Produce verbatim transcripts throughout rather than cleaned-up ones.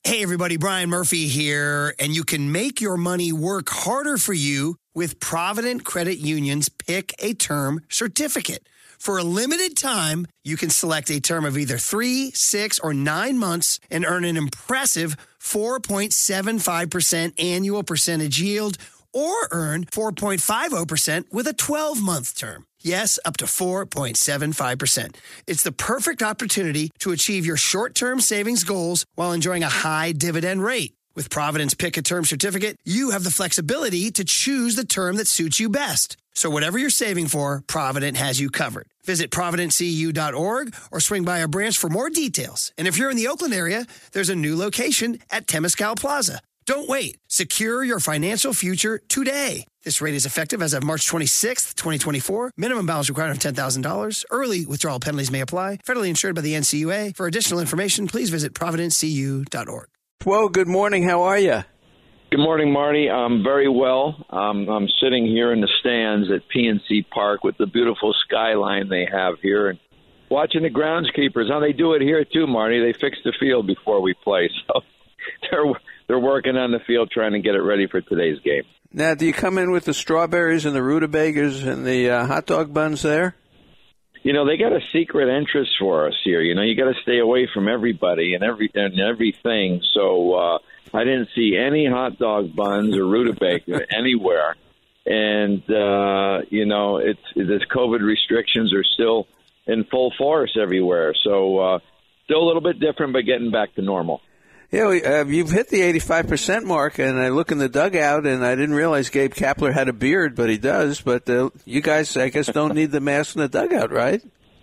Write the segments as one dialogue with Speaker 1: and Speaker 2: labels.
Speaker 1: Hey, everybody, Brian Murphy here, and you can make your money work harder for you with Provident Credit Union's Pick a Term certificate. For a limited time, you can select a term of either three, six, or nine months and earn an impressive four point seven five percent annual percentage yield, or earn four point five zero percent with a twelve-month term. Yes, up to four point seven five percent. It's the perfect opportunity to achieve your short-term savings goals while enjoying a high dividend rate. With Provident's Pick a Term certificate, you have the flexibility to choose the term that suits you best. So whatever you're saving for, Provident has you covered. Visit provident c u dot org or swing by a branch for more details. And if you're in the Oakland area, there's a new location at Temescal Plaza. Don't wait. Secure your financial future today. This rate is effective as of March twenty-sixth, twenty twenty-four. Minimum balance required of ten thousand dollars. Early withdrawal penalties may apply. Federally insured by the N C U A. For additional information, please visit provident c u dot org.
Speaker 2: Well, good morning. How are you?
Speaker 3: Good morning, Marty. I'm very well. Um, I'm sitting here in the stands at P N C Park with the beautiful skyline they have here and watching the groundskeepers. How they do it here, too, Marty. They fix the field before we play. So they're, they're working on the field trying to get it ready for today's game.
Speaker 2: Now, do you come in with the strawberries and the rutabagas and the uh, hot dog buns there?
Speaker 3: You know, they got a secret interest for us here. You know, you got to stay away from everybody and every and everything. So uh, I didn't see any hot dog buns or rutabaga anywhere. And, uh, you know, it's this COVID restrictions are still in full force everywhere. So uh, still a little bit different, but getting back to normal.
Speaker 2: Yeah, uh, you've hit the eighty-five percent mark, and I look in the dugout, and I didn't realize Gabe Kapler had a beard, but he does. But uh, you guys, I guess, don't need the mask in the dugout, right?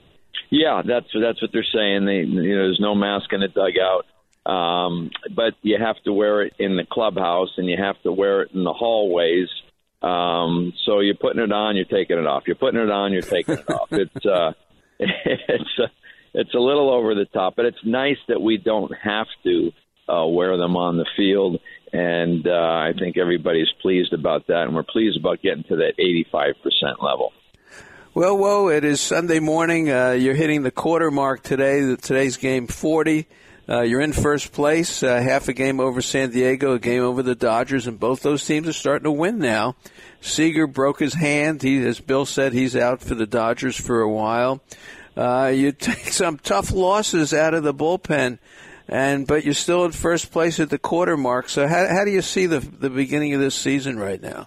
Speaker 3: Yeah, that's that's what they're saying. They, you know, there's no mask in the dugout, um, but you have to wear it in the clubhouse, and you have to wear it in the hallways. Um, so you're putting it on, you're taking it off. You're putting it on, you're taking it off. It's uh, it's a, it's a little over the top, but it's nice that we don't have to Uh, wear them on the field, and uh, I think everybody's pleased about that, and we're pleased about getting to that eighty-five percent level.
Speaker 2: Well, whoa, it is Sunday morning. Uh, you're hitting the quarter mark today. Today's game forty. Uh, you're in first place, uh, half a game over San Diego, a game over the Dodgers, and both those teams are starting to win now. Seager broke his hand. He, as Bill said, he's out for the Dodgers for a while. Uh, you take some tough losses out of the bullpen. And but you're still in first place at the quarter mark. So how how do you see the the beginning of this season right now?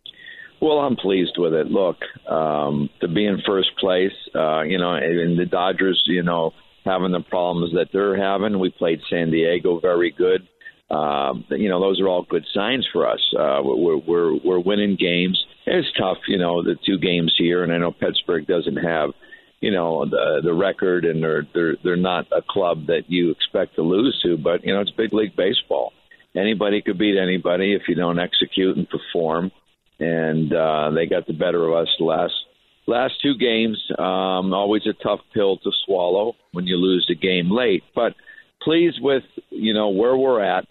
Speaker 3: Well, I'm pleased with it. Look, um, to be in first place, uh, you know, and the Dodgers, you know, having the problems that they're having. We played San Diego very good. Um, you know, those are all good signs for us. Uh, we're we're we're winning games. It's tough, you know, the two games here, and I know Pittsburgh doesn't have, you know, the the record, and they're they're they're not a club that you expect to lose to. But you know, it's big league baseball. Anybody could beat anybody if you don't execute and perform. And uh, they got the better of us the last last two games. Um, always a tough pill to swallow when you lose the game late. But pleased with, you know, where we're at.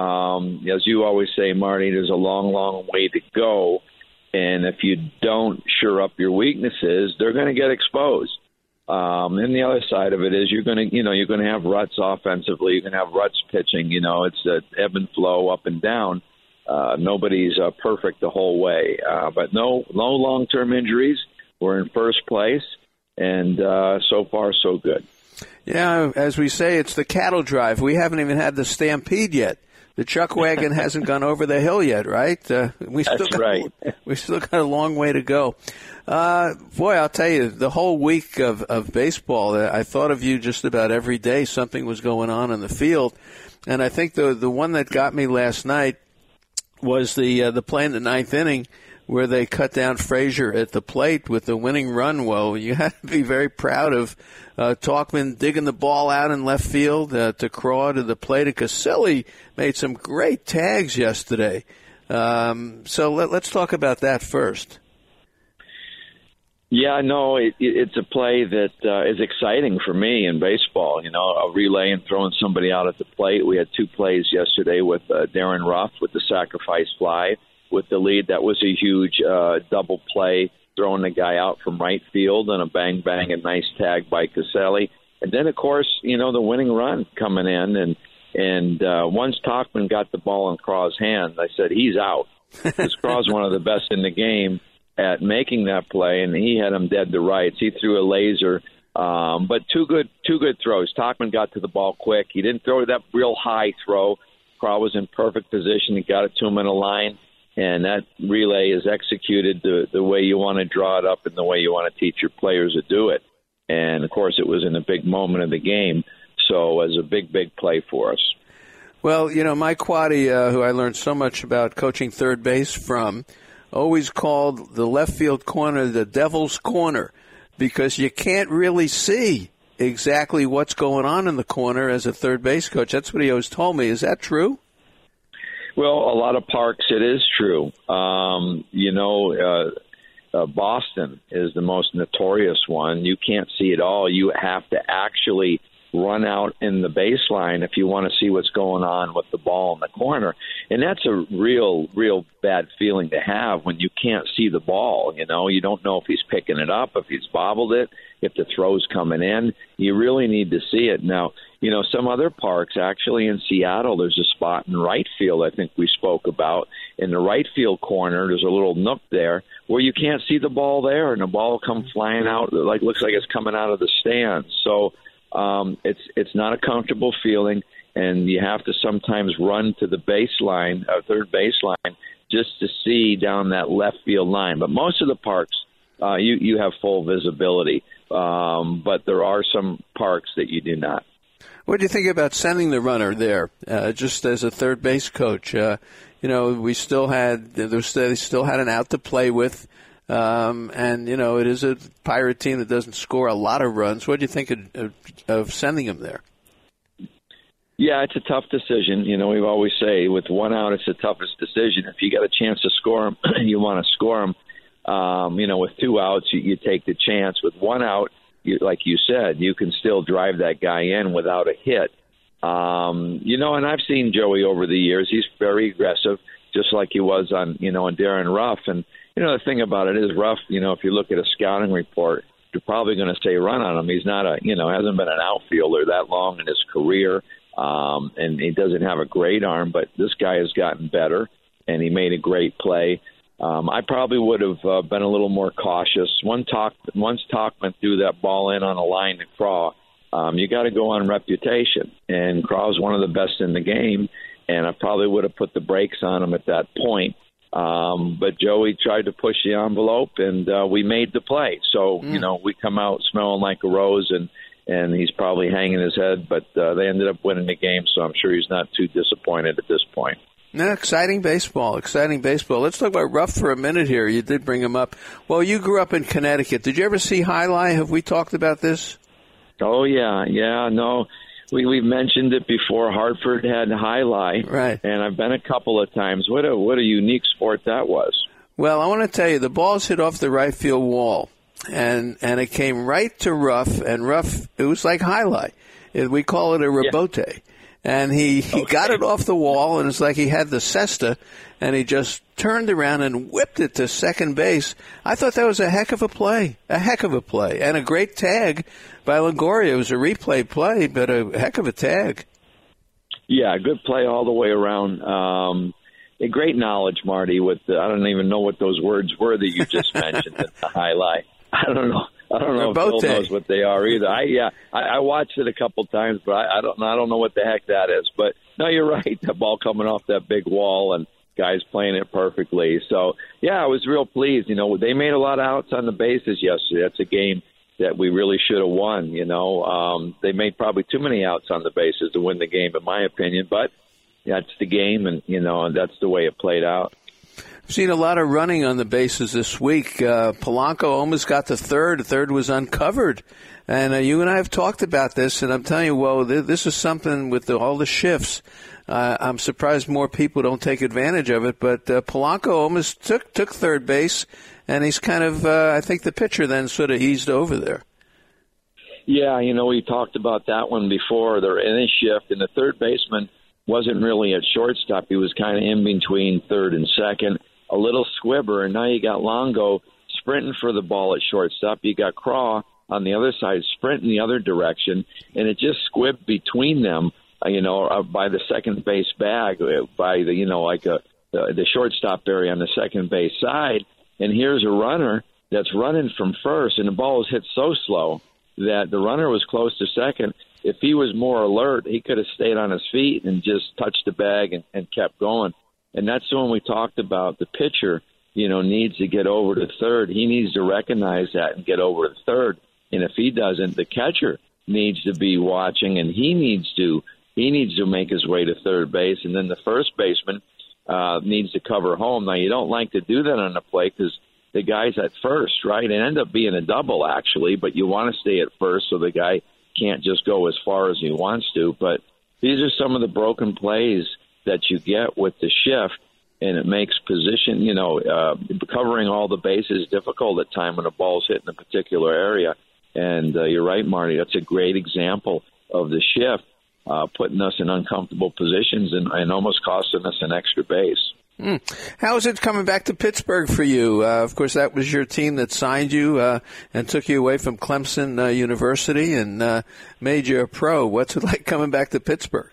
Speaker 3: Um, as you always say, Marty, there's a long, long way to go. And if you don't shore up your weaknesses, they're going to get exposed. Um, and the other side of it is you're going to, you know, you're going to have ruts offensively. You're going to have ruts pitching. You know, it's a ebb and flow, up and down. Uh, nobody's uh, perfect the whole way. Uh, but no, no long-term injuries. We're in first place, and uh, so far so good.
Speaker 2: Yeah, as we say, it's the cattle drive. We haven't even had the stampede yet. The chuck wagon hasn't gone over the hill yet, right? Uh, we still
Speaker 3: That's
Speaker 2: got,
Speaker 3: right.
Speaker 2: We still got a long way to go. Uh, boy, I'll tell you, the whole week of, of baseball, I thought of you just about every day. Something was going on in the field. And I think the the one that got me last night was the uh, the play in the ninth inning where they cut down Frazier at the plate with the winning run. Well, you have to be very proud of uh, Talkman digging the ball out in left field uh, to Craw to the plate. And Casilli made some great tags yesterday. Um, so let, let's talk about that first.
Speaker 3: Yeah, no, it, it's a play that uh, is exciting for me in baseball. You know, a relay and throwing somebody out at the plate. We had two plays yesterday with uh, Darren Ruff with the sacrifice fly with the lead. That was a huge uh, double play, throwing the guy out from right field, and a bang, bang, a nice tag by Caselli. And then, of course, you know, the winning run coming in. And And uh, once Tauchman got the ball in Craw's hand, I said, he's out. Because Craw's one of the best in the game at making that play, and he had him dead to rights. He threw a laser, um, but two good two good throws. Tauchman got to the ball quick. He didn't throw that real high throw. Craw was in perfect position. He got it to him in a line, and that relay is executed the, the way you want to draw it up and the way you want to teach your players to do it. And, of course, it was in a big moment of the game. So it was a big, big play for us.
Speaker 2: Well, you know, Mike Quade, uh, who I learned so much about coaching third base from, always called the left field corner the devil's corner because you can't really see exactly what's going on in the corner as a third base coach. That's what he always told me. Is that true?
Speaker 3: Well, a lot of parks, it is true. Um, you know, uh, uh, Boston is the most notorious one. You can't see it all. You have to actually run out in the baseline if you want to see what's going on with the ball in the corner. And that's a real, real bad feeling to have when you can't see the ball. You know, you don't know if he's picking it up, if he's bobbled it, if the throw's coming in. You really need to see it. Now, you know, some other parks, actually in Seattle, there's a spot in right field I think we spoke about. In the right field corner, there's a little nook there where you can't see the ball there, and the ball will come flying out, like looks like it's coming out of the stands. So, Um, it's it's not a comfortable feeling, and you have to sometimes run to the baseline, uh, third baseline, just to see down that left field line. But most of the parks, uh, you you have full visibility, um, but there are some parks that you do not.
Speaker 2: What do you think about sending the runner there, uh, just as a third base coach? Uh, you know, we still had there was, they still had an out to play with. Um, and, you know, it is a Pirate team that doesn't score a lot of runs. What do you think of, of, of sending him there?
Speaker 3: Yeah, it's a tough decision. You know, we always say with one out, it's the toughest decision. If you got a chance to score him, you want to score him. Um, you know, with two outs, you, you take the chance. With one out, you, like you said, you can still drive that guy in without a hit. Um, you know, and I've seen Joey over the years. He's very aggressive, just like he was on, you know, on Darren Ruff. And, you know, the thing about it is Ruff, you know, if you look at a scouting report, you're probably going to say run on him. He's not a, you know, hasn't been an outfielder that long in his career, um, and he doesn't have a great arm, but this guy has gotten better, and he made a great play. Um, I probably would have uh, been a little more cautious. One talk, once Tauchman threw that ball in on a line to Craw, um, you got to go on reputation, and Craw's one of the best in the game, and I probably would have put the brakes on him at that point. Um, but Joey tried to push the envelope, and uh, we made the play. So, mm. you know, we come out smelling like a rose, and, and he's probably hanging his head. But uh, they ended up winning the game, so I'm sure he's not too disappointed at this point.
Speaker 2: No, exciting baseball, exciting baseball. Let's talk about Ruff for a minute here. You did bring him up. Well, you grew up in Connecticut. Did you ever see Highlight? Have we talked about this?
Speaker 3: Oh, yeah, yeah, no. We, we've mentioned it before. Hartford had Highlight,
Speaker 2: right?
Speaker 3: And I've been a couple of times. What a what a unique sport that was.
Speaker 2: Well, I want to tell you, the ball's hit off the right field wall, and and it came right to Ruff, and Ruff, it was like Highlight. It, we call it a rebote. Yeah. And he, he okay. got it off the wall, and it's like he had the cesta, and he just turned around and whipped it to second base. I thought that was a heck of a play, a heck of a play, and a great tag by Longoria. It was a replay play, but a heck of a tag.
Speaker 3: Yeah, good play all the way around. Um, a great knowledge, Marty, with the, I don't even know what those words were that you just mentioned at the highlight. I don't know. I don't know if Phil knows what they are either. I yeah, I, I watched it a couple times, but I, I don't I don't know what the heck that is. But no, you're right. The ball coming off that big wall and guys playing it perfectly. So yeah, I was real pleased. You know, they made a lot of outs on the bases yesterday. That's a game that we really should have won. You know, um, they made probably too many outs on the bases to win the game, in my opinion. But that's the game, and you know, and that's the way it played out.
Speaker 2: I've seen a lot of running on the bases this week. Uh, Polanco almost got to third. The third was uncovered. And uh, you and I have talked about this, and I'm telling you, well, th- this is something with the, all the shifts. Uh, I'm surprised more people don't take advantage of it. But uh, Polanco almost took took third base, and he's kind of, uh, I think the pitcher then sort of eased over there.
Speaker 3: Yeah, you know, we talked about that one before. They're in a shift, and the third baseman wasn't really at shortstop. He was kind of in between third and second. A little squibber, and now you got Longo sprinting for the ball at shortstop. You got Craw on the other side sprinting the other direction, and it just squibbed between them uh, you know, uh, by the second base bag, uh, by the, you know, like a, uh, the shortstop area on the second base side. And here's a runner that's running from first, and the ball is hit so slow that the runner was close to second. If he was more alert, he could have stayed on his feet and just touched the bag and, and kept going. And that's when we talked about the pitcher, you know, needs to get over to third. He needs to recognize that and get over to third. And if he doesn't, the catcher needs to be watching, and he needs to he needs to make his way to third base. And then the first baseman uh, needs to cover home. Now, you don't like to do that on the play because the guy's at first, right? It ended up being a double, actually, but you want to stay at first so the guy can't just go as far as he wants to. But these are some of the broken plays that you get with the shift, and it makes position, you know, uh, covering all the bases difficult at time when the ball's hit in a particular area. And uh, you're right, Marty, that's a great example of the shift, uh, putting us in uncomfortable positions and, and almost costing us an extra base.
Speaker 2: Mm. How is it coming back to Pittsburgh for you? Uh, of course, that was your team that signed you uh, and took you away from Clemson uh, University and uh, made you a pro. What's it like coming back to Pittsburgh?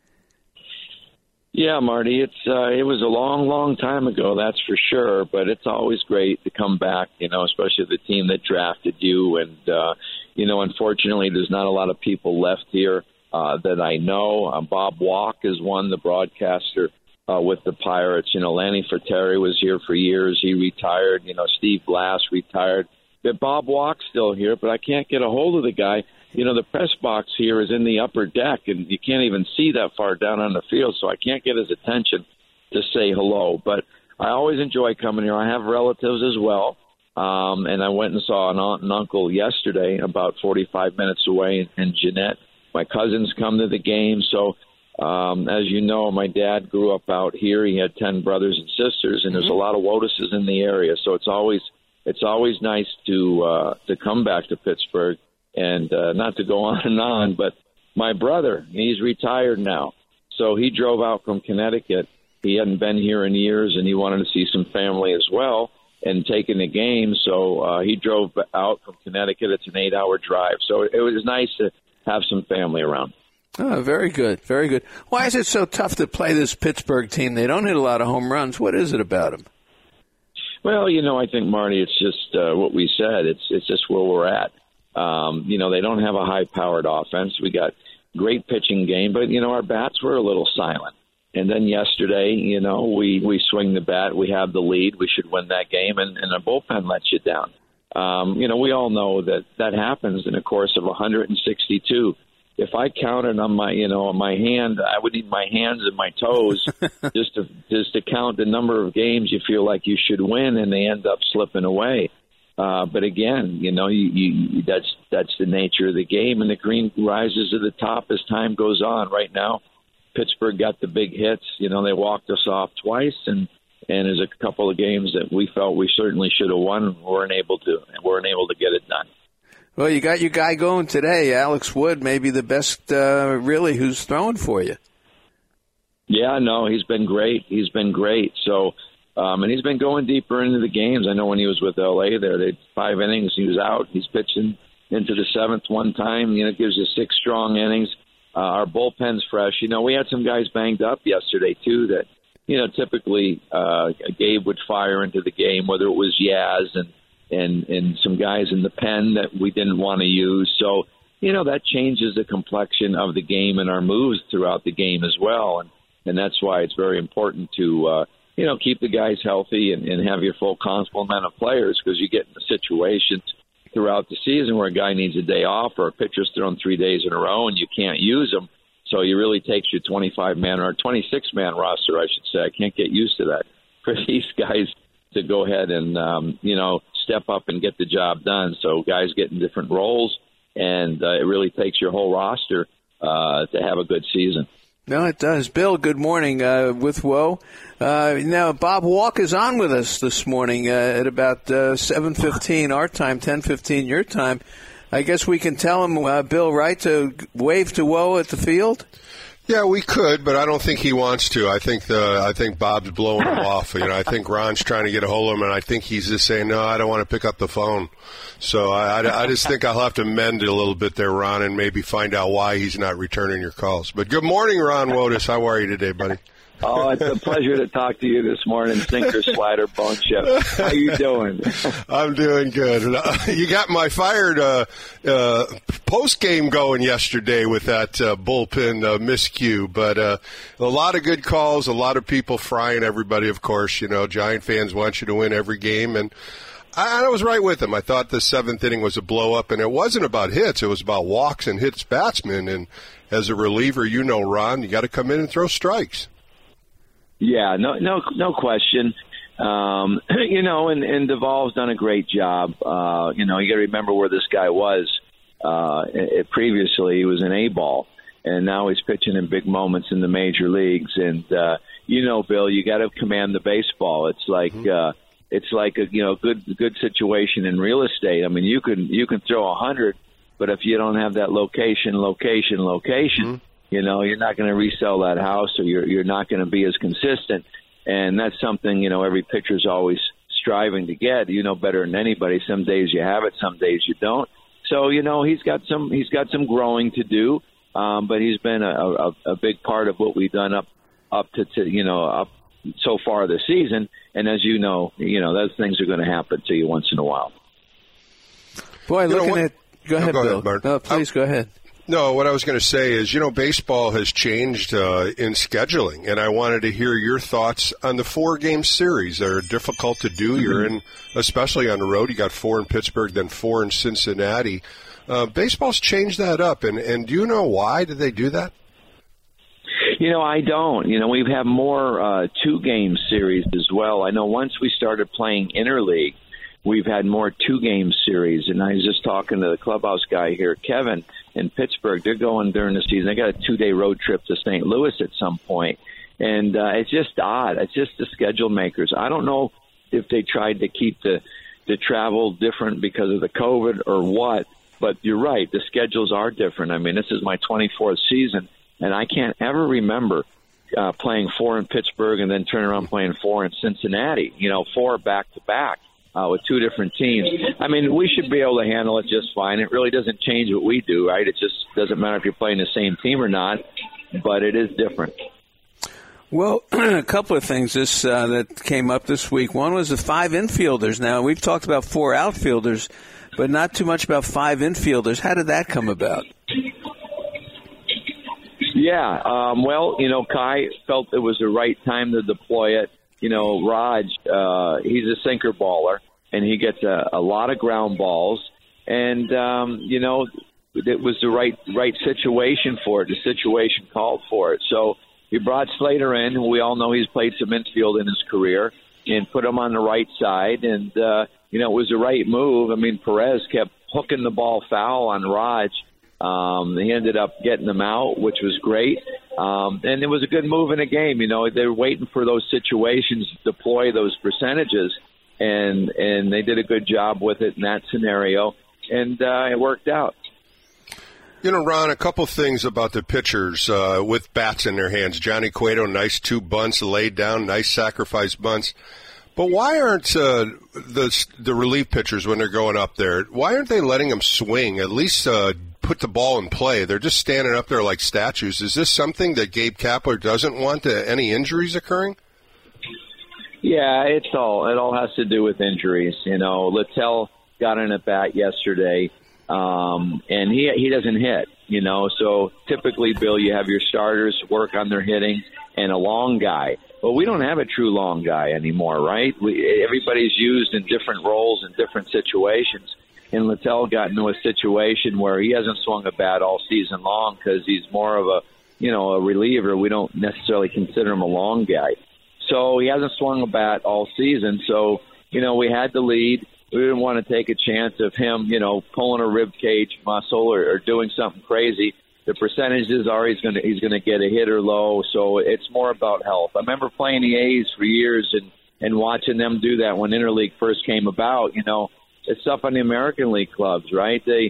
Speaker 3: Yeah, Marty, it's uh, it was a long, long time ago, that's for sure. But it's always great to come back, you know, especially the team that drafted you. And, uh, you know, unfortunately, there's not a lot of people left here uh, that I know. Uh, Bob Walk is one, the broadcaster uh, with the Pirates. You know, Lanny Ferteri was here for years. He retired. You know, Steve Blass retired. But Bob Walk's still here, but I can't get a hold of the guy. You know, the press box here is in the upper deck, and you can't even see that far down on the field, so I can't get his attention to say hello. But I always enjoy coming here. I have relatives as well, um, and I went and saw an aunt and uncle yesterday about forty-five minutes away in Jeanette. My cousins come to the game, so um, as you know, my dad grew up out here. He had ten brothers and sisters, and there's a lot of Lotuses in the area, so it's always it's always nice to uh, to come back to Pittsburgh. And uh, not to go on and on, but my brother, he's retired now. So he drove out from Connecticut. He hadn't been here in years, and he wanted to see some family as well and taking the game. So uh, he drove out from Connecticut. It's an eight-hour drive. So it was nice to have some family around.
Speaker 2: Oh, very good, very good. Why is it so tough to play this Pittsburgh team? They don't hit a lot of home runs. What is it about them?
Speaker 3: Well, you know, I think, Marty, it's just uh, what we said. It's it's just where we're at. Um, you know, they don't have a high-powered offense. We got great pitching game, but, you know, our bats were a little silent. And then yesterday, you know, we, we swing the bat. We have the lead. We should win that game, and, and our bullpen lets you down. Um, you know, we all know that that happens in a course of one hundred sixty-two. If I counted on my, you know, on my hand, I would need my hands and my toes just to just to count the number of games you feel like you should win, and they end up slipping away. Uh, but again, you know, you, you, that's that's the nature of the game, and the green rises to the top as time goes on. Right now, Pittsburgh got the big hits. You know, they walked us off twice, and, and there's a couple of games that we felt we certainly should have won. weren't able to weren't able to get it done.
Speaker 2: Well, you got your guy going today, Alex Wood, maybe the best, uh, really, who's throwing for you.
Speaker 3: Yeah, no, he's been great. He's been great. So. Um, and he's been going deeper into the games. I know when he was with L A there, they had five innings. He was out. He's pitching into the seventh one time. You know, it gives you six strong innings. Uh, our bullpen's fresh. You know, we had some guys banged up yesterday, too, that, you know, typically uh, Gabe would fire into the game, whether it was Yaz and, and, and some guys in the pen that we didn't want to use. So, you know, that changes the complexion of the game and our moves throughout the game as well. And, and that's why it's very important to uh, – you know, keep the guys healthy and, and have your full complement of players, because you get into situations throughout the season where a guy needs a day off or a pitcher's thrown three days in a row and you can't use them. So it really takes your twenty-five man or twenty-six man roster, I should say. I can't get used to that, for these guys to go ahead and, um, you know, step up and get the job done. So guys get in different roles, and uh, it really takes your whole roster uh, to have a good season.
Speaker 2: No, it does. Bill, good morning uh, with Woe. Uh, now, Bob Walk is on with us this morning uh, at about uh, seven fifteen our time, ten fifteen your time. I guess we can tell him, uh, Bill, right, to wave to Woe at the field?
Speaker 4: Yeah, we could, but I don't think he wants to. I think the I think Bob's blowing him off. You know, I think Ron's trying to get a hold of him, and I think he's just saying, no, I don't want to pick up the phone. So I, I, I just think I'll have to mend it a little bit there, Ron, and maybe find out why he's not returning your calls. But good morning, Ron Wotus. How are you today, buddy?
Speaker 3: Oh, it's a pleasure to talk to you this morning, Sinker, Slider, Bone Chip. How you doing?
Speaker 4: I'm doing good. You got my fired uh, uh, post game going yesterday with that uh, bullpen uh, miscue, but uh, a lot of good calls, a lot of people frying everybody. Of course, you know, Giant fans want you to win every game, and I, I was right with them. I thought the seventh inning was a blow up, and it wasn't about hits; it was about walks and hits batsmen. And as a reliever, you know, Ron, you got to come in and throw strikes.
Speaker 3: Yeah, no, no, no question. Um, you know, and, and Duvall's done a great job. Uh, you know, you got to remember where this guy was uh, it, previously. He was an A-ball, and now he's pitching in big moments in the major leagues. And uh, you know, Bill, you got to command the baseball. It's like mm-hmm. uh, it's like a you know good good situation in real estate. I mean, you can you can throw a hundred, but if you don't have that location, location, location. Mm-hmm. You know, you're not going to resell that house, or you're you're not going to be as consistent, and that's something you know every pitcher's always striving to get. You know better than anybody. Some days you have it, some days you don't. So you know he's got some he's got some growing to do, um, but he's been a, a, a big part of what we've done up up to, to you know up so far this season. And as you know, you know those things are going to happen to you once in a while.
Speaker 2: Boy,
Speaker 4: you
Speaker 2: looking
Speaker 4: know,
Speaker 2: at go ahead,
Speaker 4: no, go
Speaker 2: Bill.
Speaker 4: Ahead, Bart.
Speaker 2: No, please
Speaker 4: I'm,
Speaker 2: go ahead.
Speaker 4: No, what I was going to say is, you know, baseball has changed uh, in scheduling, and I wanted to hear your thoughts on the four-game series. They're difficult to do. Mm-hmm. You're in, especially on the road. You got four in Pittsburgh, then four in Cincinnati. Uh, baseball's changed that up, and, and do you know why did they do that?
Speaker 3: You know, I don't. You know, we've had more uh, two-game series as well. I know once we started playing interleague, we've had more two-game series, and I was just talking to the clubhouse guy here, Kevin, in Pittsburgh. They're going during the season. They got a two-day road trip to Saint Louis at some point, and uh, it's just odd. It's just the schedule makers. I don't know if they tried to keep the the travel different because of the COVID or what, but you're right. The schedules are different. I mean, this is my twenty-fourth season, and I can't ever remember uh, playing four in Pittsburgh and then turning around playing four in Cincinnati, you know, four back-to-back. Uh, with two different teams. I mean, we should be able to handle it just fine. It really doesn't change what we do, right? It just doesn't matter if you're playing the same team or not, but it is different.
Speaker 2: Well, a couple of things this uh, that came up this week. One was the five infielders. Now, we've talked about four outfielders, but not too much about five infielders. How did that come about?
Speaker 3: Yeah, um, well, you know, Kai felt it was the right time to deploy it. You know, Raj, uh, he's a sinker baller, and he gets a, a lot of ground balls. And, um, you know, it was the right right situation for it. The situation called for it. So he brought Slater in, who we all know he's played some infield in his career, and put him on the right side. And, uh, you know, it was the right move. I mean, Perez kept hooking the ball foul on Raj. Um, he ended up getting them out, which was great. Um, and it was a good move in the game. You know, they were waiting for those situations to deploy those percentages, and and they did a good job with it in that scenario, and uh, it worked out.
Speaker 4: You know, Ron, a couple things about the pitchers uh, with bats in their hands. Johnny Cueto, nice two bunts laid down, nice sacrifice bunts. But why aren't uh, the the relief pitchers, when they're going up there, why aren't they letting them swing, at least uh, put the ball in play? They're just standing up there like statues. Is this something that Gabe Kapler doesn't want, uh, any injuries occurring?
Speaker 3: Yeah, it's all it all has to do with injuries. You know, Littell got in at bat yesterday, um, and he he doesn't hit. You know, so typically, Bill, you have your starters work on their hitting and a long guy. Well, we don't have a true long guy anymore, right? We, everybody's used in different roles in different situations. And Littell got into a situation where he hasn't swung a bat all season long because he's more of a, you know, a reliever. We don't necessarily consider him a long guy. So he hasn't swung a bat all season. So, you know, we had the lead. We didn't want to take a chance of him, you know, pulling a rib cage muscle or, or doing something crazy. The percentages are he's going to he's going to get a hit or low, so it's more about health. I remember playing the A's for years and, and watching them do that when Interleague first came about. You know, it's up on the American League clubs, right? They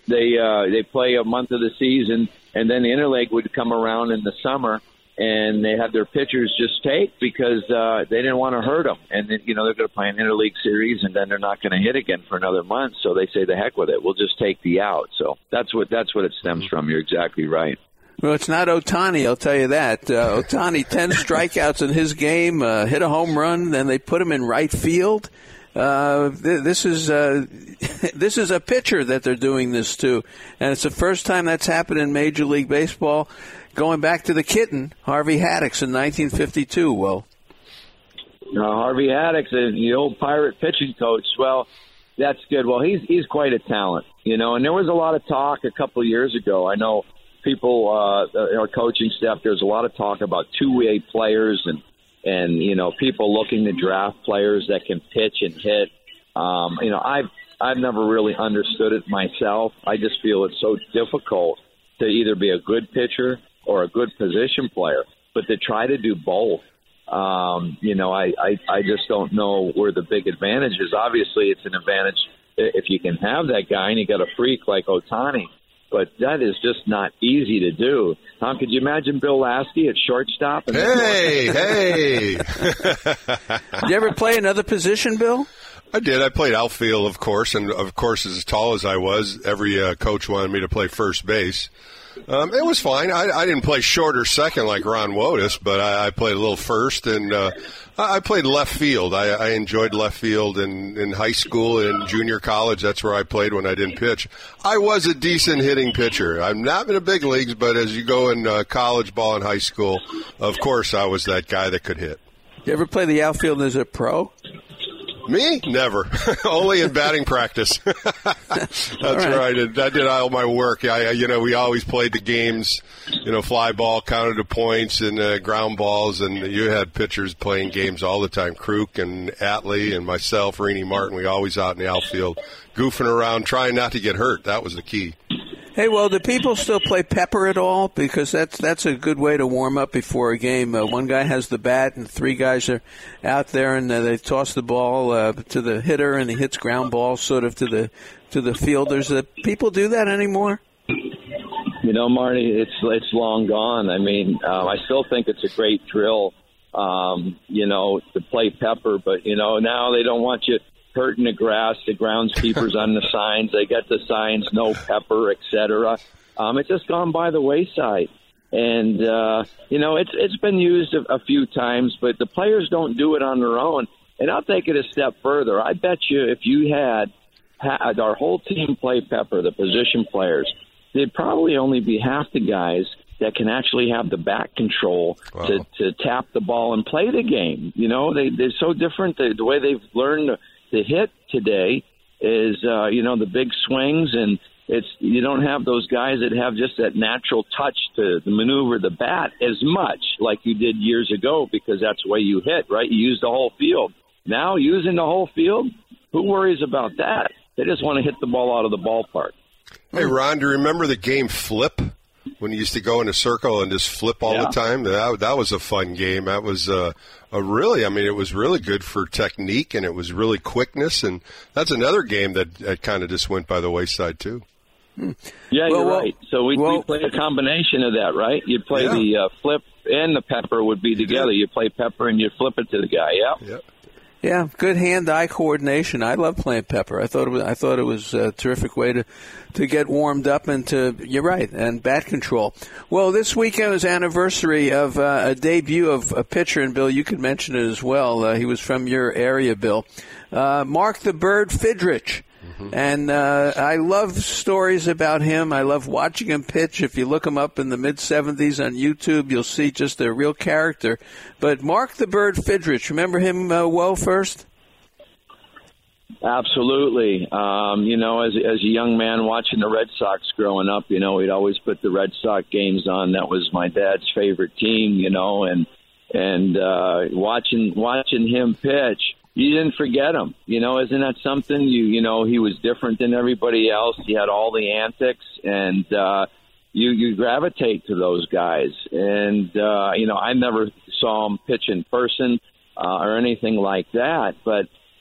Speaker 3: they uh, they play a month of the season, and then the interleague would come around in the summer, and they had their pitchers just take because uh, they didn't want to hurt them. And then, you know, they're going to play an interleague series, and then they're not going to hit again for another month. So they say, the heck with it. We'll just take the out. So that's what that's what it stems from. You're exactly right.
Speaker 2: Well, it's not Ohtani, I'll tell you that. Uh, Ohtani, ten strikeouts in his game, uh, hit a home run, then they put him in right field. Uh, th- this is uh, this is a pitcher that they're doing this to, and it's the first time that's happened in Major League Baseball, going back to the kitten, Harvey Haddix in nineteen fifty-two. Well,
Speaker 3: uh, Harvey Haddix, the old Pirate pitching coach. Well, that's good. Well, he's he's quite a talent, you know. And there was a lot of talk a couple of years ago. I know people, uh, our coaching staff. There's a lot of talk about two-way players and. And, you know, people looking to draft players that can pitch and hit. Um, you know, I've, I've never really understood it myself. I just feel it's so difficult to either be a good pitcher or a good position player. But to try to do both, um, you know, I, I, I just don't know where the big advantage is. Obviously, it's an advantage if you can have that guy and you got a freak like Ohtani. But that is just not easy to do. Tom, could you imagine Bill Lasky at shortstop? And
Speaker 4: hey, hey.
Speaker 2: Did you ever play another position, Bill?
Speaker 4: I did. I played outfield, of course, and of course, as tall as I was, every uh, coach wanted me to play first base. Um, it was fine. I, I didn't play short or second like Ron Wotus, but I, I played a little first, and uh, I played left field. I, I enjoyed left field in, in high school and junior college. That's where I played when I didn't pitch. I was a decent hitting pitcher. I'm not in the big leagues, but as you go in uh, college ball and high school, of course I was that guy that could hit.
Speaker 2: You ever play the outfield as a pro?
Speaker 4: Me? Never. Only in batting practice. That's right. where I did. I did all my work. I, you know, we always played the games, you know, fly ball, counted to points, and uh, ground balls, and you had pitchers playing games all the time. Kruk and Atley and myself, Reenie Martin, we always out in the outfield, goofing around, trying not to get hurt. That was the key.
Speaker 2: Hey, well, do people still play pepper at all? Because that's that's a good way to warm up before a game. Uh, one guy has the bat, and three guys are out there, and uh, they toss the ball uh, to the hitter, and he hits ground balls sort of to the to the fielders. Uh, people do that anymore?
Speaker 3: You know, Marty, it's it's long gone. I mean, uh, I still think it's a great drill, um, you know, to play pepper. But, you know, now they don't want you hurting the grass, the groundskeepers on the signs. They got the signs, no pepper, et cetera. Um, it's just gone by the wayside. And, uh, you know, it's it's been used a, a few times, but the players don't do it on their own. And I'll take it a step further. I bet you if you had, had our whole team play pepper, the position players, they'd probably only be half the guys that can actually have the back control wow. to, to tap the ball and play the game. You know, they, they're so different. The, the way they've learned to The hit today is, uh, you know, the big swings, and it's you don't have those guys that have just that natural touch to, to maneuver the bat as much like you did years ago, because that's the way you hit, right? You use the whole field. Now, using the whole field, who worries about that? They just want to hit the ball out of the ballpark.
Speaker 4: Hey, Ron, do you remember the game Flip? When you used to go in a circle and just flip all yeah. the time? That, that was a fun game. That was uh, a really, I mean, it was really good for technique, and it was really quickness. And that's another game that, that kind of just went by the wayside, too.
Speaker 3: Hmm. Yeah, well, you're well, right. So we, well, we play a combination of that, right? You play yeah. the uh, flip and the pepper would be together. Yeah. You play pepper and you flip it to the guy, yeah?
Speaker 4: Yep.
Speaker 2: Yeah, good hand-eye coordination. I love playing pepper. I thought it was, I thought it was a terrific way to, to get warmed up and to, you're right, and bat control. Well, this weekend was anniversary of uh, a debut of a pitcher, and Bill, you could mention it as well. Uh, he was from your area, Bill. Uh, Mark the Bird Fidrych. Mm-hmm. And uh, I love stories about him. I love watching him pitch. If you look him up in the mid-seventies on YouTube, you'll see just a real character. But Mark the Bird Fidrych, remember him uh, well first?
Speaker 3: Absolutely. Um, you know, as, as a young man watching the Red Sox growing up, you know, we'd always put the Red Sox games on. That was my dad's favorite team, you know, and and uh, watching watching him pitch, you didn't forget him. You know, isn't that something? You you know, he was different than everybody else. He had all the antics, and uh, you you gravitate to those guys. And uh, you know, I never saw him pitch in person uh, or anything like that. But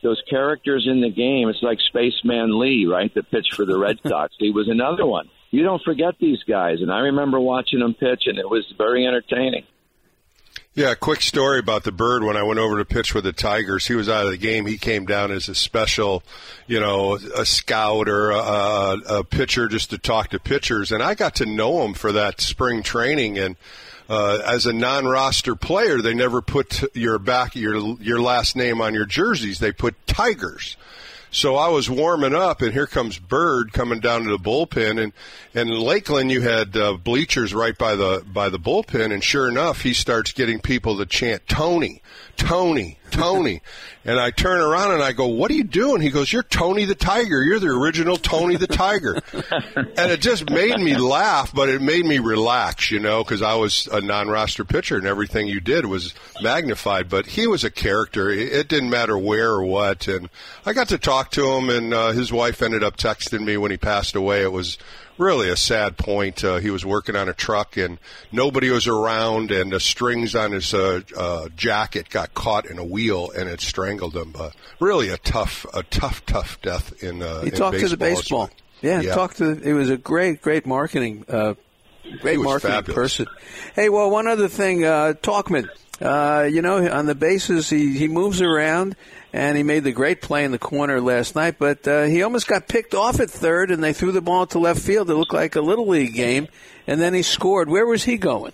Speaker 3: those characters in the game. It's like Spaceman Lee, right, that pitched for the Red Sox. He was another one. You don't forget these guys, and I remember watching them pitch, and it was very entertaining.
Speaker 4: Yeah, a quick story about the Bird. When I went over to pitch with the Tigers, he was out of the game. He came down as a special, you know, a scout or a, a pitcher just to talk to pitchers. And I got to know him for that spring training. And uh, as a non-roster player, they never put your back your your last name on your jerseys. They put Tigers. So I was warming up, and here comes Bird coming down to the bullpen. And, and in Lakeland, you had uh, bleachers right by the by the bullpen, and sure enough, he starts getting people to chant, Tony, Tony, Tony. And I turn around and I go, what are you doing? He goes, you're Tony the Tiger. You're the original Tony the Tiger. And it just made me laugh, but it made me relax, you know, because I was a non-roster pitcher, and everything you did was magnified. But he was a character. It didn't matter where or what. And I got to talk to him, and uh, his wife ended up texting me when he passed away. It was really a sad point. Uh, he was working on a truck, and nobody was around, and the strings on his uh, uh, jacket got caught in a wheel, and it strangled him. Uh, really a tough, a tough, tough death in uh,
Speaker 2: He
Speaker 4: in
Speaker 2: talked
Speaker 4: baseball.
Speaker 2: to the baseball. Yeah,
Speaker 4: yeah.
Speaker 2: talked to. It was a great, great marketing, uh, great marketing
Speaker 4: fabulous.
Speaker 2: person. Hey, well, one other thing, uh, Talkman. Uh, you know, on the bases, he he moves around. And he made the great play in the corner last night, but uh, he almost got picked off at third, and they threw the ball to left field. It looked like a Little League game, and then he scored. Where was he going?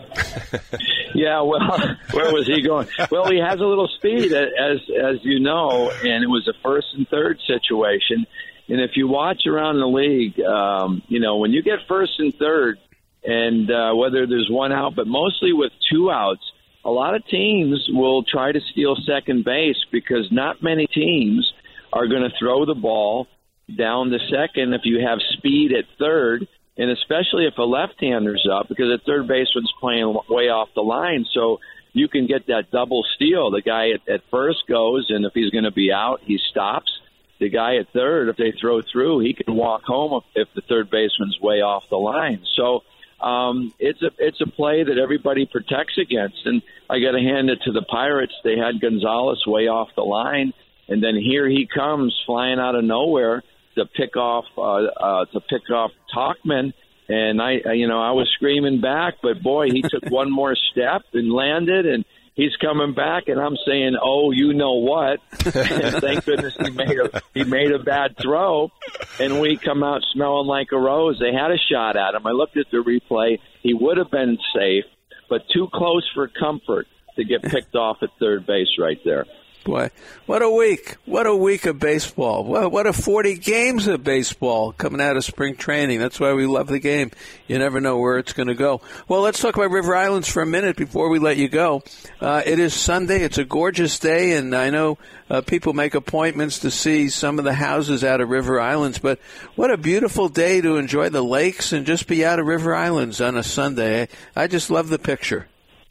Speaker 3: Yeah, well, where was he going? Well, he has a little speed, as as you know, and it was a first and third situation. And if you watch around the league, um, you know, when you get first and third, and uh, whether there's one out, but mostly with two outs, a lot of teams will try to steal second base because not many teams are going to throw the ball down to second if you have speed at third, and especially if a left-hander's up, because a third baseman's playing way off the line. So you can get that double steal. The guy at, at first goes, and if he's going to be out, he stops. The guy at third, if they throw through, he can walk home if, if the third baseman's way off the line. So Um, it's a it's a play that everybody protects against, and I got to hand it to the Pirates. They had Gonzalez way off the line, and then here he comes flying out of nowhere to pick off uh, uh, to pick off Talkman, and I, I you know I was screaming back, but boy, he took one more step and landed, and he's coming back, and I'm saying, oh, you know what? And thank goodness he made a he made a bad throw, and we come out smelling like a rose. They had a shot at him. I looked at the replay. He would have been safe, but too close for comfort to get picked off at third base right there.
Speaker 2: Boy, what a week. What a week of baseball. What, what a forty games of baseball coming out of spring training. That's why we love the game. You never know where it's going to go. Well, let's talk about River Islands for a minute before we let you go. Uh, it is Sunday. It's a gorgeous day, and I know uh, people make appointments to see some of the houses out of River Islands, but what a beautiful day to enjoy the lakes and just be out of River Islands on a Sunday. I just love the picture.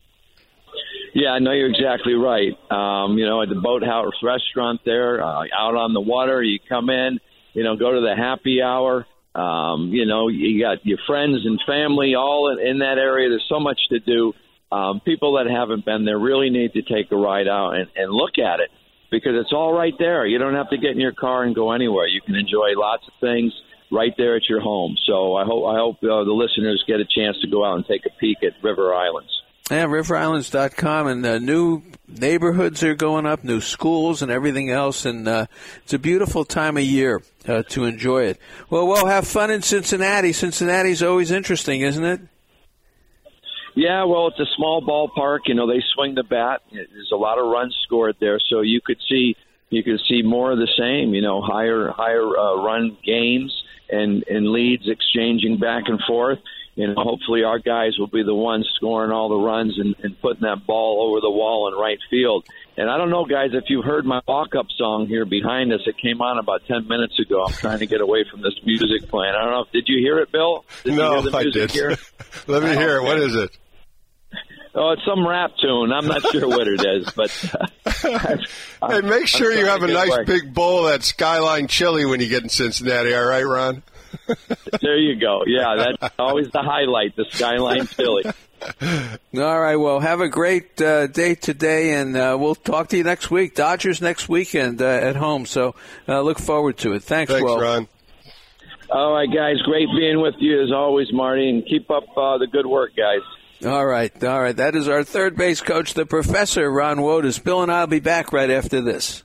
Speaker 3: Yeah, I know you're exactly right. Um, you know, at the Boathouse restaurant there, uh, out on the water, you come in, you know, go to the happy hour. Um, you know, you got your friends and family all in, in that area. There's so much to do. Um, people that haven't been there really need to take a ride out and, and look at it because it's all right there. You don't have to get in your car and go anywhere. You can enjoy lots of things right there at your home. So I hope I hope uh, the listeners get a chance to go out and take a peek at River Islands.
Speaker 2: Yeah, river islands dot com, and uh, new neighborhoods are going up, new schools and everything else, and uh, it's a beautiful time of year uh, to enjoy it. Well, we'll have fun in Cincinnati. Cincinnati's always interesting, isn't it?
Speaker 3: Yeah, well, it's a small ballpark. You know, they swing the bat. There's a lot of runs scored there, so you could see you could see more of the same. You know, higher higher uh, run games and and leads exchanging back and forth. You know, hopefully our guys will be the ones scoring all the runs and, and putting that ball over the wall in right field. And I don't know, guys, if you've heard my walk-up song here behind us. It came on about ten minutes ago. I'm trying to get away from this music playing. I don't know. Did you hear it, Bill? Did
Speaker 4: no,
Speaker 3: you hear the music
Speaker 4: I did.
Speaker 3: Here?
Speaker 4: Let me
Speaker 3: oh,
Speaker 4: hear it. What is it?
Speaker 3: Oh, it's some rap tune. I'm not sure what it is, but uh,
Speaker 4: hey, make sure you have a nice
Speaker 3: away.
Speaker 4: big bowl of that Skyline chili when you get in Cincinnati. All right, Ron?
Speaker 3: There you go. Yeah, that's always the highlight, the Skyline chili.
Speaker 2: All right, well, have a great uh, day today, and uh, we'll talk to you next week. Dodgers next weekend uh, at home, so uh, look forward to it. Thanks,
Speaker 4: Thanks,
Speaker 2: Will.
Speaker 4: Ron.
Speaker 3: All right, guys. Great being with you as always, Marty, and keep up uh, the good work, guys.
Speaker 2: All right, all right. That is our third base coach, the professor, Ron Wotus. Bill and I will be back right after this.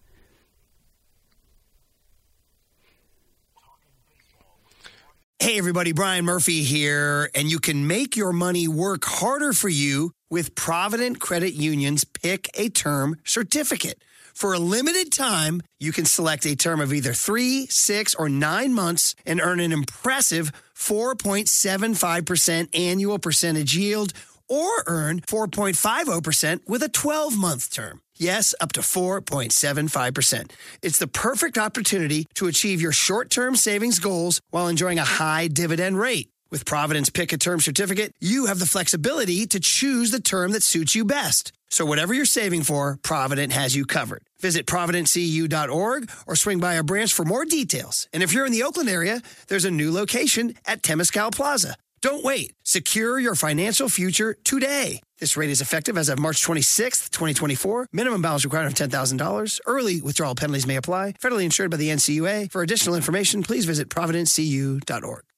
Speaker 1: Hey, everybody, Brian Murphy here, and you can make your money work harder for you with Provident Credit Union's Pick a Term certificate. For a limited time, you can select a term of either three, six, or nine months and earn an impressive four point seven five percent annual percentage yield, or earn four point five zero percent with a twelve-month term. Yes, up to four point seven five percent. It's the perfect opportunity to achieve your short-term savings goals while enjoying a high dividend rate. With Provident's Pick a Term certificate, you have the flexibility to choose the term that suits you best. So whatever you're saving for, Provident has you covered. Visit provident c u dot org or swing by a branch for more details. And if you're in the Oakland area, there's a new location at Temescal Plaza. Don't wait. Secure your financial future today. This rate is effective as of March twenty-sixth, twenty twenty-four. Minimum balance required of ten thousand dollars. Early withdrawal penalties may apply. Federally insured by the N C U A. For additional information, please visit provident c u dot org.